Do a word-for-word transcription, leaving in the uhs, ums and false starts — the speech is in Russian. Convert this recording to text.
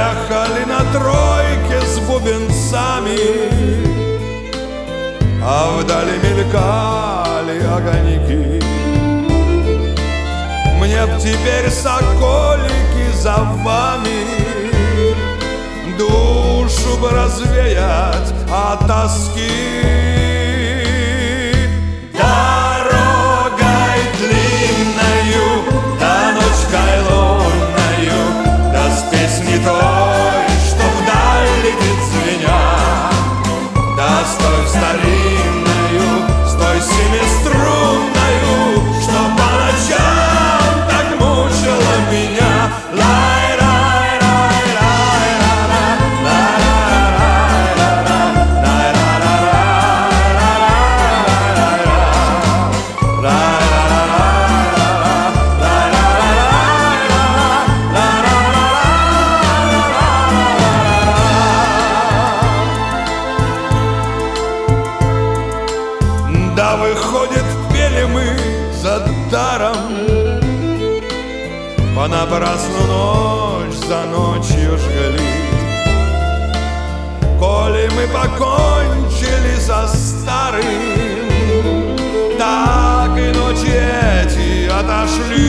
ехали на тройке с бубенцами, а вдали мелькали огоньки. Мне б теперь, соколики, за вами душу бы развеять от тоски. Дорогой длинною, да ночкой лунною, да с песней той, что вдаль летит звеня, да с той старинною, с той семиструнною, что по ночам так мучила меня. Да, выходит, пели мы за даром, понапрасну ночь за ночью жгли. Коли мы покончили со старым, так и ночи эти отошли.